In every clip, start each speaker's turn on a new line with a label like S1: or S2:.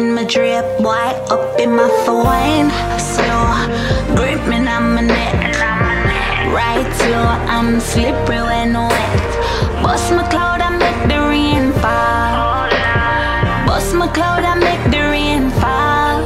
S1: When my drip white up in my wine, slow grip me on my neck. Right slow, I'm slippery when wet. Bust my cloud and make the rain fall. Bust my cloud and make the rain fall.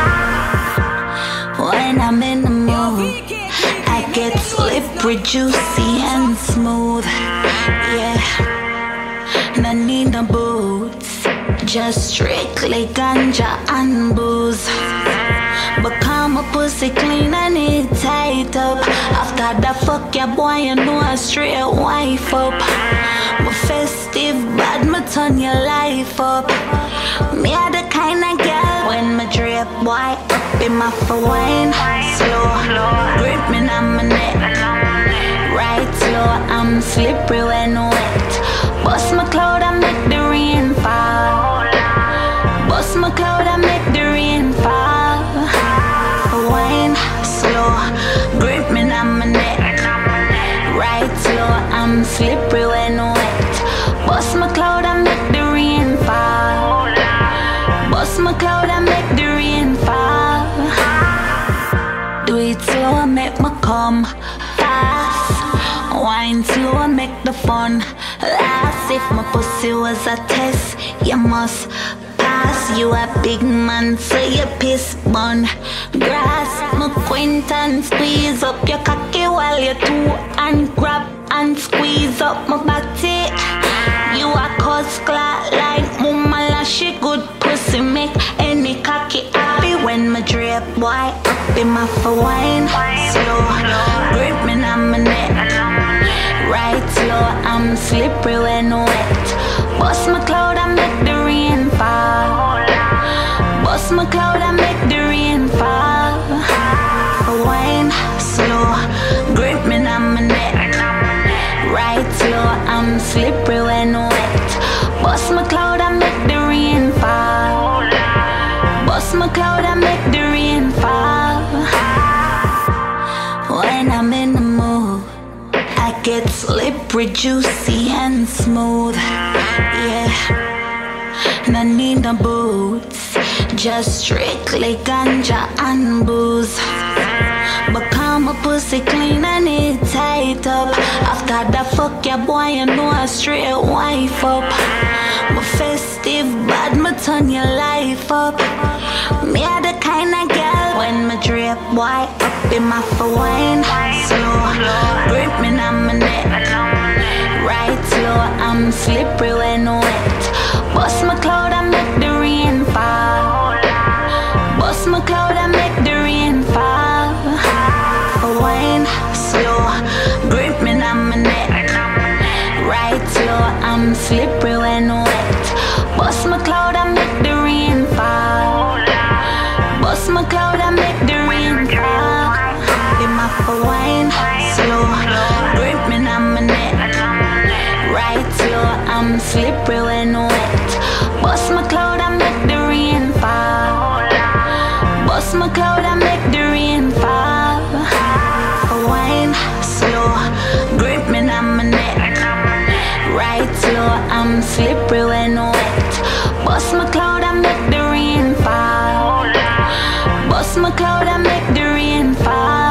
S1: When I'm in the mood, I get slippery, juicy and smooth. Yeah, and I need no boots, just strictly ganja and booze. Become a pussy clean and it tight up. After the fuck ya boy, you know a straight wife up. My festive bad, me turn your life up. Me are the kind of girl when my drip white up in my wine. Slow, grip me on my neck. Right slow, I'm slippery when wet. Bust my cloud and make the rain fall. Bust my cloud and make the rain fall. Wine slow, grip me on my neck. Right slow, I'm slippery when wet. Bust my cloud and make the rain fall. Bust my cloud and make the rain fall. Do it slow, make me come fast. Wine slow, make the fun last. If my pussy was a test, you must pass. You a big man, so you piss bun. Grass, my quintan, squeeze up your cocky while you two and grab and squeeze up my body. You a cuss clock like mama, she good pussy make any cocky happy. When my drip white up in my wine, slow, grip me on my neck. Right slow, I'm slippery when wet. Bust my cloud and make the rain fall. Bust my cloud and make the rain fall. Wine slow, grip me on my neck. Right slow, I'm slippery when wet. Bust my cloud and make the rain fall. Bust my cloud and make the rain fall. When I'm in the mood, I get slippery, juicy and smooth. Yeah, and I need no boots, just strictly ganja and booze. Become a pussy clean and it tight up. After the fuck ya boy, you know a straight wife up. My festive bad, me turn your life up. Me are the kind of girl when my drip white up in my wine. Slow, grip me on my neck. Right slow, I'm slippery when wet. Bust my cloud and make the rain fall. Bust my cloud and make the rain fall. Wine slow, grip me on my neck. Right slow, I'm slippery when wet. Bust my cloud and make the rain fall. Bust my cloud and make the rain fall. In my wine slow, grip me on my neck. Right slow, I'm slippery when wet. Bust my cloud and make the rain fall. Bust my cloud and make the rain fall. Wine slow, grip me on my neck. Right slow, I'm slippery when wet. Bust my cloud and make the rain fall. Bust my cloud and make the rain fall.